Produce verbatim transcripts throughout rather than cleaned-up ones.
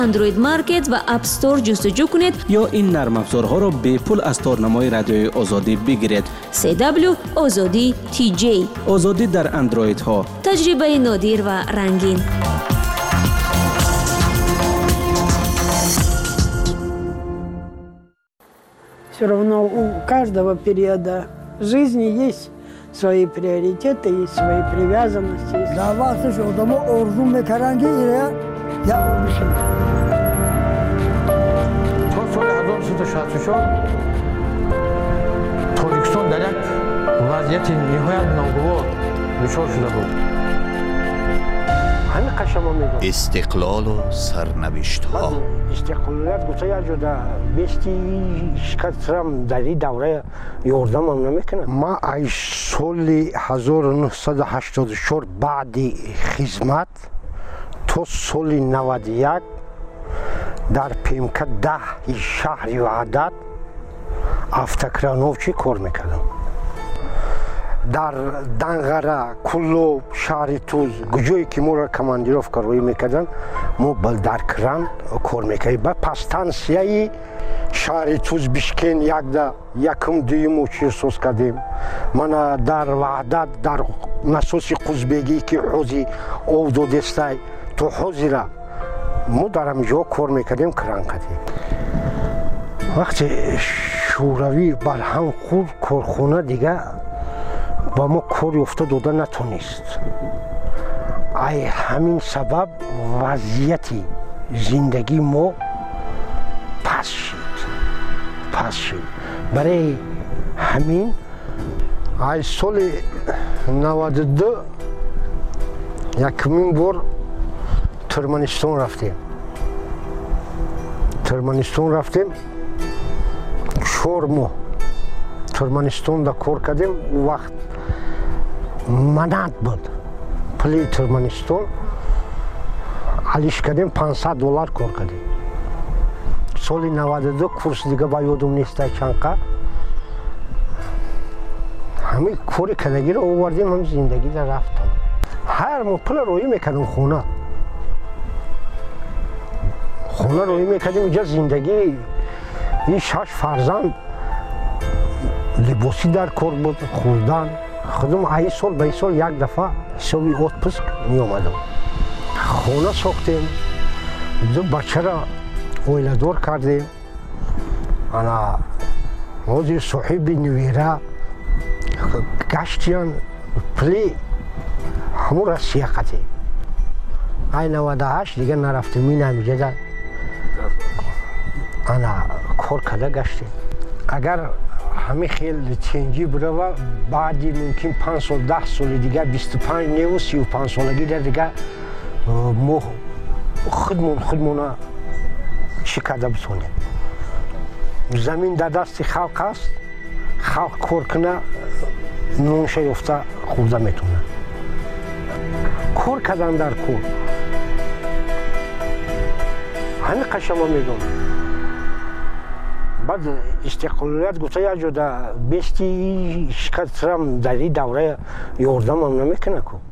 اندروید مارکت و اپ استور جستجو کنید یا این نرم افزارها را به پول از تارنمای رادیوی آزادی بگیرید. سی دبلیو آزادی تی جی، آزادی در اندروید ها، تجربه نادر و رنگین. Все равно у каждого периода жизни есть свои приоритеты, есть свои привязанности. Davası şu adamı orzum ve karangi ile yapmışım. سال هزار و سیصد و شصت و چهار تاجیکستان در یک وضعیت نهایت ناگوار دچار شده بود. همین قشم ها میگم استقلال و سرنوشت ها. استقلالیت گوشه یک جدا بیستی شکست سرم در این دوره یاردم هم نمیکنم. ما ای سال هزار و نهصد و هشتاد و چهار بعد خدمت تا سال نود و یک در پیمکه ده شهر وحدت автокрановчи کار میکردم. در دنغره، کلوب، شهر توز، کجایی که ما را کماندیروفکا روی میکردن ما بل در کران کار میکردیم. با پستانسیای شهر توز بیشکن یک ده یکم دویم چیز سوز کردیم. من در وحدت در نسوس قزبگی که حوزی او دو دستای تو حوزی را ما در همجا کار میکردیم کران کردیم. وقتی شوروی بر هم خود کارخونه دیگه با ما کاری افته داده نتونست. ای همین سبب وضعیتی زندگی ما پس شد پس شد برای همین ای سال نود و دو یکمین بار ترکمنستان رفتیم ترکمنستان رفتیم چهار ماه ترکمنستان دا کار کردیم. وقت منت بود پلی ترکمنستان علیش کردیم پانصد دلار کار کردیم. سال نود و دو کورس دیگه با یادم نیست چنقدر همه کاری کردگی رو آوردیم هم زندگی در رفتم. هر ما پل روی میکردیم خونه خونه روی میکردیم اینجا زندگی این شش فرزند لباسی در کار بود خوردن خودم ای سال به سال یک دفعه حسابی اتپوسک می آمدم. خونه ساختیم دو بچه را اویلدار کردیم. انا موزی صحیبی نویره گشتیان پلی همون را سیاقتی ای نود و هشت دیگه نرفتیم این همیجه در انا کار کده گشتیم. اگر همه خیلی چنجی برای بعدی ممکن پنج سال ده سال دیگه بیست و پنج نیو سی و پنج سالگی در دیگه ما خودمون خودمون شکده بتونیم. زمین در دست خلق است، خلق کار کنه نونشه یفته خورده میتونه. کار کردن در کار همین قشم ها میگم. بعد استقلالیت گوشه یک جدا بیستی شکست سرم در این دوره یاردم هم نمیکنه که.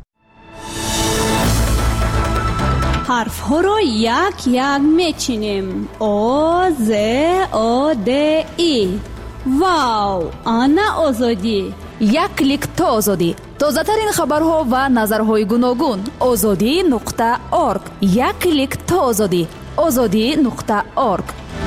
حرف ها رو یک یک میچینیم. او ز او د ای. واو، آنا آزادی. یک کلیک تا آزادی. تازه ترین خبرها و نظرهای گوناگون. آزادی نقطه ارگ. یک کلیک تا آزادی. آزادی نقطه ارگ.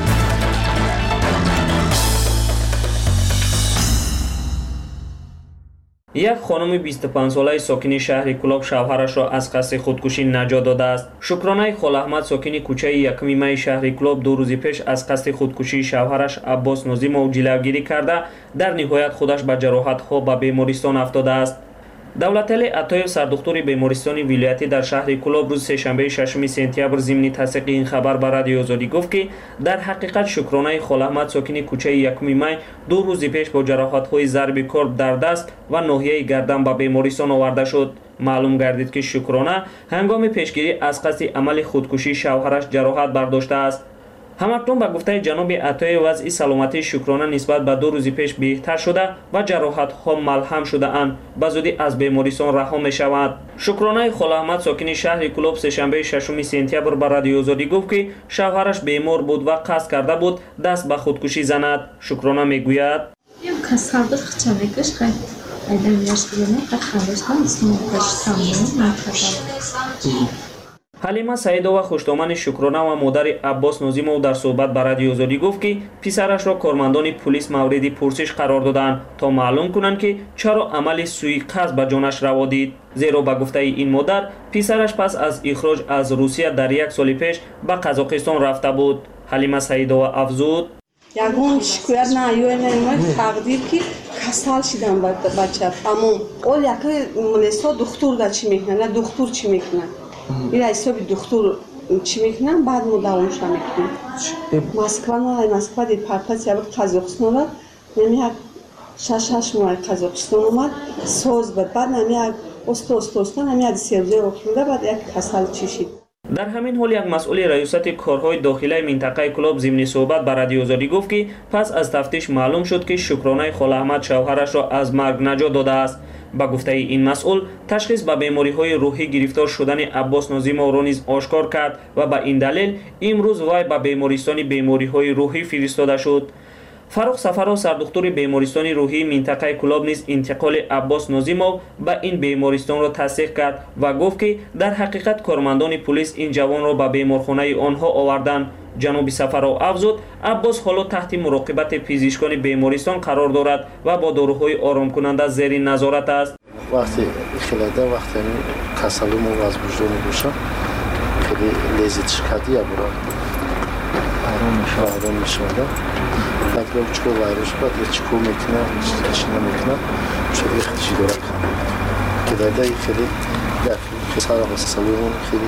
یک خانم بیست و پنج ساله ساکن شهر کلاب شوهرش را از قصد خودکشی نجات داده است. شکرانه خال احمد ساکن کوچه یکم می شهر کلاب دو روز پیش از قصد خودکشی شوهرش عباس ناظم او جلوگیری کرده در نهایت خودش به جراحت ها به بیمارستان افتاده است. دولتعلی عطایف سردختور بیمارستان ولایتی در شهر کلاب روز سه‌شنبه ششم سپتامبر ضمن تصدیق این خبر به رادیو آزادی گفت که در حقیقت شکرانه خال احمد ساکن کوچه یکم می دو روز پیش با جراحت‌های ضرب کرد در دست و ناحیه گردن به بیمارستان آورده شد. معلوم گردید که شکرانه هنگام پیشگیری از قصد عمل خودکشی شوهرش جراحت برداشته است. همکنون به گفته جناب عطایی وضع سلامتی شکرانه نسبت به دو روز پیش بهتر شده و جراحت ها ملهم شده اند به زودی از بیمارستان رها می شود. شکرانه خل احمد ساکن شهر کلوب سه‌شنبه ششم سپتامبر به رادیو آزادی گفت که شوهرش بیمار بود و قصد کرده بود دست به خودکشی زند. شکرانه میگوید حلیمه سعیدова خوشتامن شکرانه و مادر عباس نازیمov در صحبت با رادیو آزادی گفت که پسرش را کارمندان پلیس مورد پرسش قرار دادند تا معلوم کنند که چرا عمل سوءقصد به جانش روا دید. زیرا به گفته این مادر پسرش پس از اخراج از روسیه در یک سال پیش به قزاقستان رفته بود. حلیمه سعیدова افزود: یگان شکایت نه یو نه تقدیر که کسل شدم بچه تمام اول یک ملیسا دکتر دا چی میکنه نه دکتر چی میکنه این حساب دکتر چی میکنن بعد ما دوامش میکنیم مسکو نه مسکو دیپارتمنت یا قزاقستان را نمیاد شش شش ماه قزاقستان اومد سوز بعد بعد نمیاد است است است نمیاد سیرزه افتاده بعد یک کسل چشید. در همین حال یک مسئول ریاست کارهای داخلی منطقه کلوب ضمن صحبت با رادیو آزادی گفت که پس از تفتیش معلوم شد که شکرانه خل احمد شوهرش را از مرگ نجات داده است. با گفته این مسئول تشخیص به بیماری‌های روحی گرفتار شدن عباس نازیمov را نیز آشکار کرد و به این دلیل امروز وی به بیمارستان بیماری‌های روحی فرستاده شد. فاروق سفرا سردختور بیمارستان روحی منطقه کلاب نیز انتقال عباس نازیمov به این بیمارستان را تصدیق کرد و گفت که در حقیقت کارمندان پلیس این جوان را به بیمارخانه آنها آوردند. جناب سفرا افزود عباس حالا تحت مراقبت پزشکان بیمارستان قرار دارد و با داروهای آرام کننده زیر نظارت است. وقتی خلاده وقتی کسلمو از وجود میشه خیلی لذت شکردی برای آرام میشه آرام میشه اگر چکو ویروس بود چکو میکنه چی نمیکنه چه اختیاری داره که در دای خیلی یک خسار کسلمون خیلی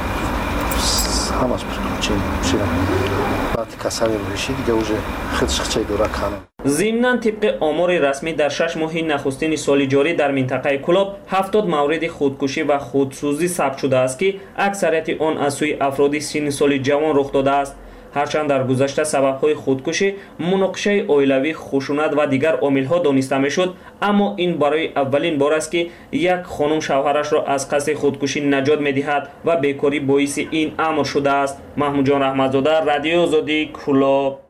همش چین چین بعد کسانی میشید دیگه اوج خودش چه داره کنه. ضمناً طبق آمار رسمی در شش ماه نخستین سال جاری در منطقه کلاب هفتاد مورد خودکشی و خودسوزی ثبت شده است که اکثریت آن از سوی افراد سن سال جوان رخ داده است. هرچند در گذشته سبب‌های خودکشی مناقشه عائلوی، خشونت و دیگر عامل‌ها دانسته می‌شد، اما این برای اولین بار است که یک خانم شوهرش را از قصد خودکشی نجات می‌دهد و بیکاری باعث این امر شده است. محمود جان رحمت‌زاده، رادیو آزادی، کلاب.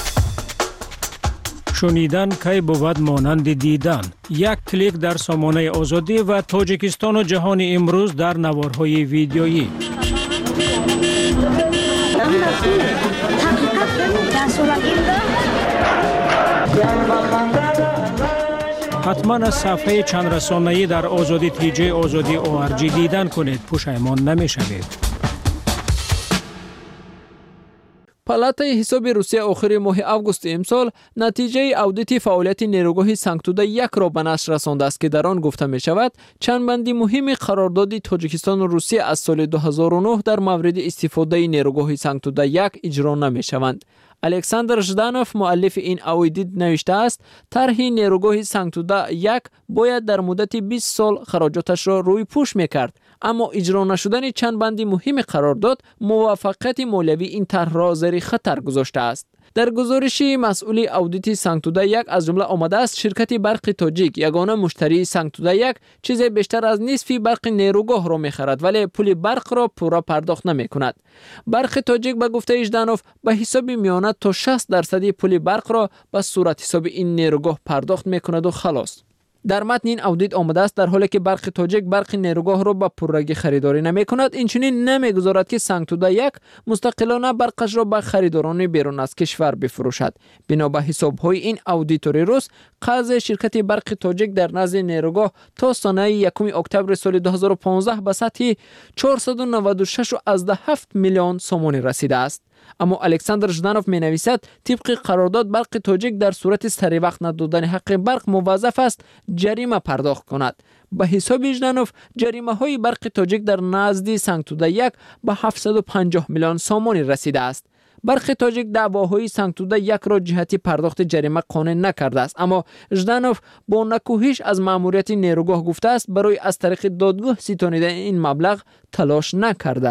شنیدن کی بود مانند دیدن. یک کلیک در سامانه آزادی و تاجیکستان و جهان امروز در نوارهای ویدیویی. حتما از صفحه چند رسانه‌ای در آزادی تی جی آزادی او آر جی دیدن کنید، پشیمان نمی‌شوید. پالاتای حساب روسیه آخر ماه اوگوست امسال نتیجه اودیت فعالیت نیروگاه سنگتوده یک را به نشر رسانده است که در آن گفته می شود چند بندی مهم قرارداد تاجیکستان و روسیه از سال دو هزار و نه در مورد استفاده نیروگاه سنگتوده یک اجرا نمی شوند. الکساندر ژدانوف مؤلف این اودیت نوشته است طرح نیروگاه سنگتوده یک باید در مدت بیست سال خراجاتش را روی پوش میکرد، اما اجرا نشدن چند بندی مهم قرارداد موفقیت مولوی این طرح را زیر خطر گذاشته است. در گزارشی مسئول اودیت سنگتوده یک از جمله آمده است شرکت برق تاجیک یگانه مشتری سنگتوده یک چیز بیشتر از نصف برق نیروگاه را میخرد ولی پول برق را پورا پرداخت نمی کند. برق تاجیک به گفته ژدانوف به حساب میانه تا شصت درصد پول برق را به صورت حساب این نیروگاه پرداخت میکند و خلاص. در متن این اودیت آمده است در حالی که برق تاجیک برق نیروگاه را به پررگی خریداری نمی کند، اینچنین نمیگذارد که سنگتوده یک مستقلانه برقش را به خریداران بیرون از کشور بفروشد. بنا به حساب‌های این اودیتور روس، قرض شرکت برق تاجیک در نزد نیروگاه تا سانحه یکم اکتبر سال دو هزار و پانزده به سطح چهارصد و نود و شش و هفت میلیون سومانی رسیده است. اما الکساندر ژدانوف می نویسد طبق قرارداد برق تاجیک در صورت سری وقت ندادن حق برق موظف است جریمه پرداخت کند. به حساب ژدانوف جریمه های برق تاجیک در نزد سنگتوده یک به هفتصد و پنجاه میلیون سومانی رسیده است. برق تاجیک دعواهای سنگتوده یک را جهتی پرداخت جریمه قانع نکرده است، اما ژدانوف با نکوهش از ماموریت نیروگاه گفته است برای از طریق دادگاه ستانیدن این مبلغ تلاش نکرده است.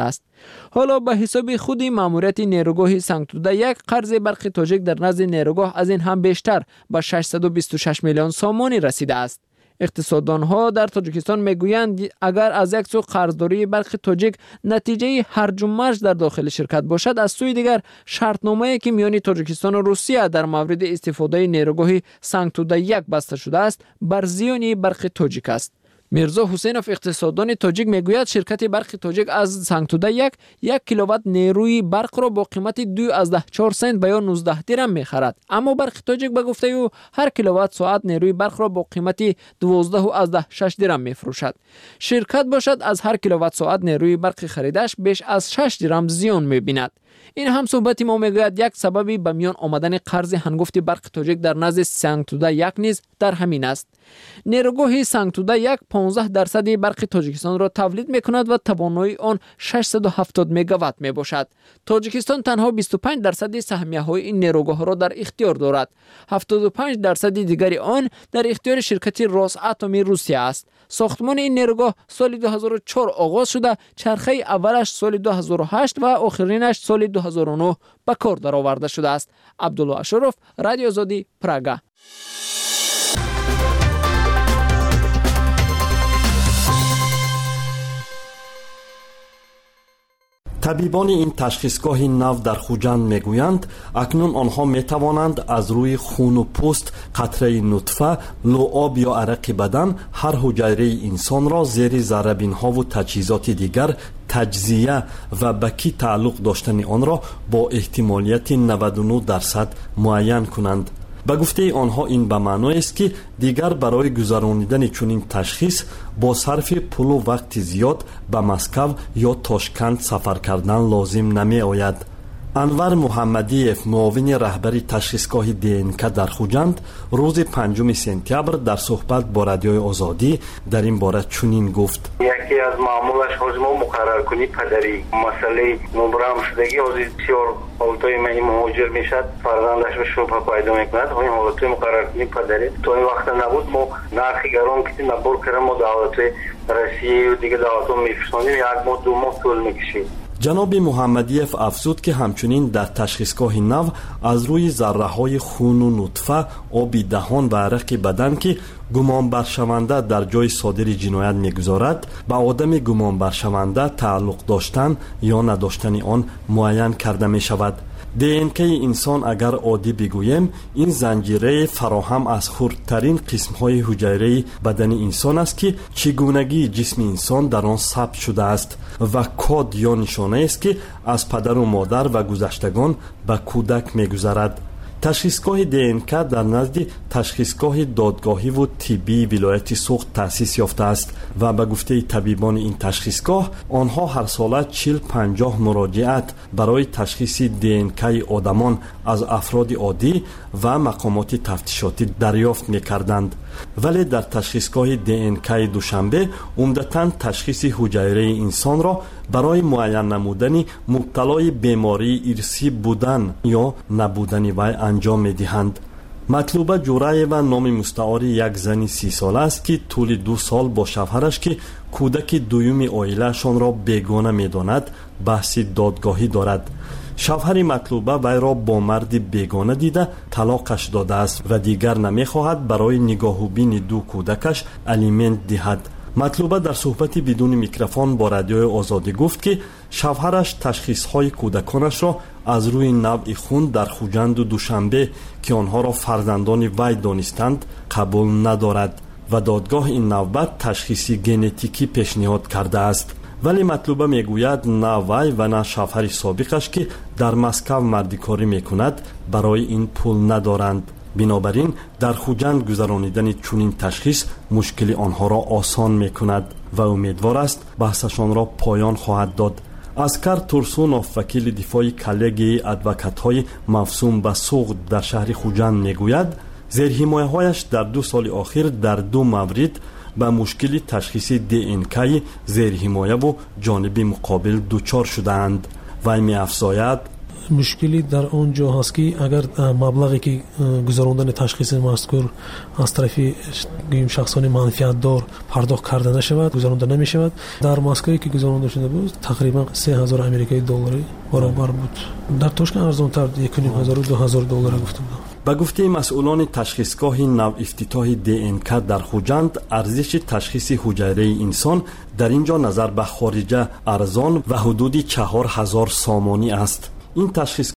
حالا به حساب خود ماموریت نیروگاه سنگتوده یک قرض برق تاجیک در نزد نیروگاه از این هم بیشتر به ششصد و بیست و شش میلیون سامانی رسیده است. اقتصاددان ها در تاجیکستان میگویند اگر از یک سو قرضداری برق تاجیک نتیجه هرج و مرج در داخل شرکت باشد، از سوی دیگر شرطنامه‌ای که میان تاجیکستان و روسیه در مورد استفاده نیروگاه سنگتوده یک بسته شده است بر زیان برق تاجیک است. میرزا حسینوف اقتصاددان تاجیک میگوید شرکت برق تاجیک از سنگتوده یک یک کیلووات نیروی برق را با قیمت دو از ده چهار سنت به یا نوزده درم میخرد، اما برق تاجیک به گفته او هر کیلووات ساعت نیروی برق را با قیمت دوازده از ده شش درم میفروشد. شرکت باشد از هر کیلووات ساعت نیروی برق خریدش بیش از شش درم زیان میبیند. این هم صحبت ما میگوید یک سببی به میان آمدن قرض هنگفت برق تاجیک در نزد سنگتوده یک نیز در همین است. نیروگاه سنگتوده یک پانزده درصد برق تاجیکستان را تولید میکند و توانایی آن ششصد و هفتاد مگاوات می باشد. تاجیکستان تنها بیست و پنج درصد سهمیه های این نیروگاه را در اختیار دارد. هفتاد و پنج درصد دیگر آن در اختیار شرکت روساتومی روسیه است. ساختمان این نیروگاه سال دو هزار و چهار آغاز شده، چرخه اولش سال دو هزار و هشت و آخرینش سال دو هزار و نه به کار درآورده شده است. عبدالله اشرف، رادیو آزادی، پراگا. طبیبان این تشخیصگاه نو در خوجند میگویند اکنون آنها میتوانند از روی خون و پوست، قطره نطفه، لعاب یا عرق بدن هر حجره انسان را زیر ذره‌بین ها و تجهیزات دیگر تجزیه و به کی تعلق داشتن آن را با احتمالیت نود و نه درصد معین کنند. به گفته آنها این به معنی است که دیگر برای گذرانیدن چنین تشخیص با صرف پول و وقت زیاد به مسکو یا تاشکند سفر کردن لازم نمی آید. انور محمدیف، معاون رهبری تشخیصگاه دی ان کی در خوجند، روز پنجم سپتامبر در صحبت با رادیوی آزادی در این باره چنین گفت: یکی از معمولش حجم مقرر کنی پدری مسئله مبرم شدگی از بسیار حالتهای منی مهاجر میشد، فرزندش به شبه پیدا میکند. همین حالتهای مقرر کنی پدری تا این وقت نبود ما نرخی گران کتی نبور کردن، ما دعوت روسیه و دیگه دعوت ها میفرستانیم، یک ماه دو ماه طول میکشید. جناب محمدیف افزود که همچنین در تشخیصگاه نو از روی ذره های خون و نطفه، آب دهان و عرق بدن که گمان برشونده در جای صادر جنایت میگذارد به آدم گمان برشونده تعلق داشتن یا نداشتن آن معین کرده می شود. دی ان کی انسان اگر عادی بگوییم این زنجیره فراهم از خردترین قسم‌های حجره بدن انسان است که چگونگی جسم انسان در آن ثبت شده است و کد یا نشانه است که از پدر و مادر و گذشتگان به کودک می‌گذرد. تشخیصگاه دی ان کی در نزد تشخیصگاه دادگاهی و طبی ولایت سوخت تأسیس یافته است و به گفته طبیبان این تشخیصگاه آنها هر ساله چهل پنجاه مراجعت برای تشخیص دی ان کی آدمان از افراد عادی و مقامات تفتیشاتی دریافت می‌کردند. ولی در تشخیصگاه دی ان کی دوشنبه عمدتاً تشخیص حجره انسان را برای معین نمودن مبتلای بیماری ارثی بودن یا نبودن وی انجام می‌دهند. مطلوبه جورای و نام مستعار یک زن سی ساله است که طول دو سال با شوهرش که کودک دویم عائله‌شان را بیگانه می‌داند بحث دادگاهی دارد. شوهر مطلوبه وی را با مرد بیگانه دیده طلاقش داده است و دیگر نمی‌خواهد برای نگاه و بین دو کودکش الیمنت دهد. مطلوبه در صحبتی بدون میکروفون با رادیوی آزادی گفت که شوهرش تشخیص‌های کودکانش را از روی نوع خون در خوجند و دوشنبه که آنها را فرزندان وی دانستند قبول ندارد و دادگاه این نوبت تشخیص ژنتیکی پیشنهاد کرده است. ولی مطلوبه میگوید نه وی و نه شوهر سابقش که در مسکو مردکاری میکند برای این پول ندارند. بنابراین در خوجند گذرانیدن چنین تشخیص مشکل آنها را آسان میکند و امیدوار است بحثشان را پایان خواهد داد. اسکر ترسونوف، وکیل دفاع کلگی ادوکات‌های مفسوم به سوق در شهر خوجند میگوید زیرحمایه‌هایش در دو سال اخیر در دو مورد به مشکل تشخیص دی ان کی زیرحمایه و جانب مقابل دچار شدند. وی می‌افزاید مشکلی در اونجا هست که اگر مبلغی که گذراندن تشخیص مذکور از طرف شخصان منفعت دار پرداخت کرده نشود، گذرانده نمی شود. در مسکوی که گذرانده شده بود تقریبا سه هزار امریکایی دلاری برابر بود. در تاشکند ارزان‌تر یک و نیم هزار و دو هزار دلار گفته بودم. به گفته مسئولان تشخیصگاه نو افتتاح دی ان کی در خوجند، ارزش تشخیص حجره انسان در اینجا نظر به خارجه ارزان و حدود چهار هزار سامانی است. این تشخیص